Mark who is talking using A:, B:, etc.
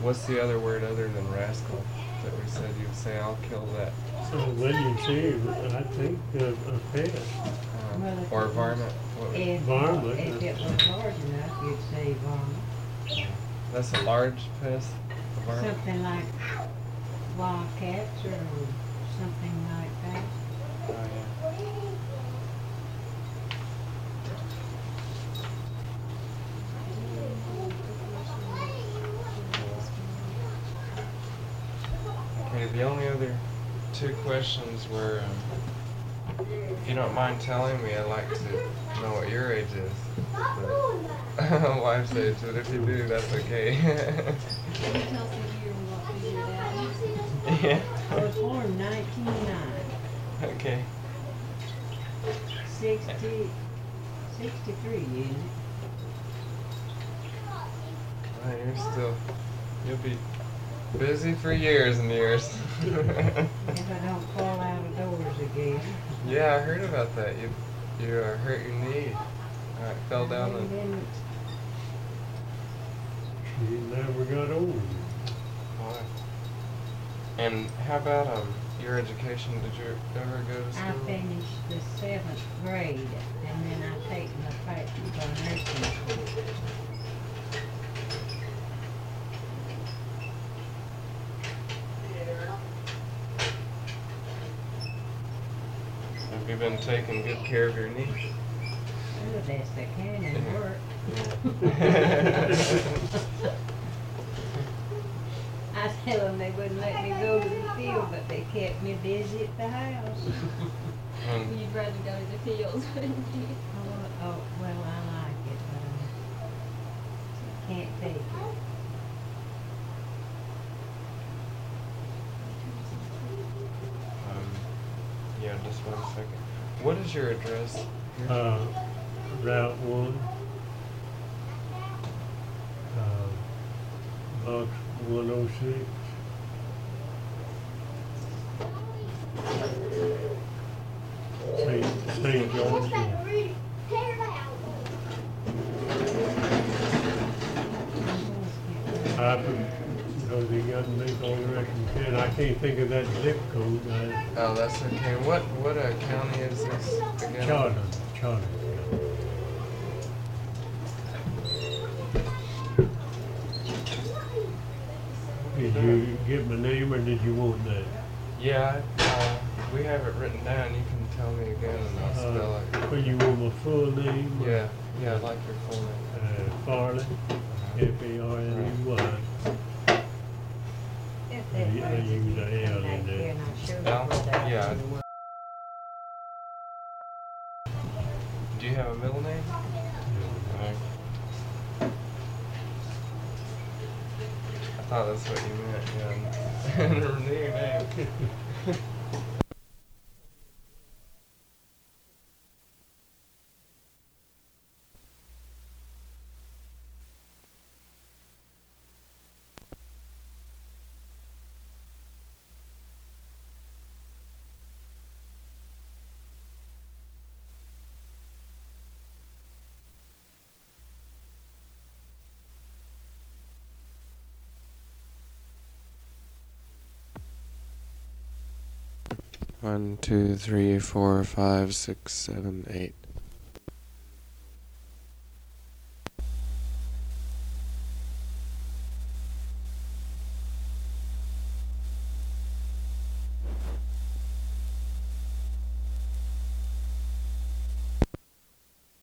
A: What's the other word other than rascal that we said you'd say? I'll kill that.
B: So when you see, I think a pest.
A: Or varmint.
B: Varmint.
C: If it was large enough, you'd say varmint.
A: That's a large pest? A varmint?
C: Something like wildcats or something like that.
A: Oh, yeah. Okay, the only other two questions were, if you don't mind telling me, I'd like to know what your age is. But wife's age, but if you do, that's okay.
D: Can you tell us the year we want to figure it out?
A: Yeah.
C: I was born 1909.
A: Okay.
C: 63, isn't it?
A: Well, you'll be busy for years and years.
C: If I don't fall out of doors again.
A: Yeah, I heard about that. You hurt your knee. Fell down and.
C: Didn't.
B: She never got over it.
A: Boy. And how about your education? Did you ever go to school?
C: I finished the 7th grade, and then I taken the practical nursing course.
A: Have you been taking good care of your knee?
C: Do the best I can and work. I tell them they wouldn't let me go to the field, but they kept me busy at the house.
D: You'd rather go to the fields, wouldn't you?
C: Oh, well, I like it, but I can't take it.
A: Yeah, just 1 second. What is your address here?
B: Route 1. Box 106. St. George. Because he got to make all the records. I can't think of that zip code.
A: Oh, that's okay. What county is this again?
B: Charter. Did you get my name or did you want that?
A: Yeah, we have it written down. You can tell me again and I'll spell it.
B: Well, you want my full name?
A: Yeah, I'd like your full name.
B: Farley, Farley. I use a L in there.
A: Yeah. Do you have a middle name? Okay. I thought that's what you meant, yeah. New name. One, two, three, four, five, 6, 7, 8.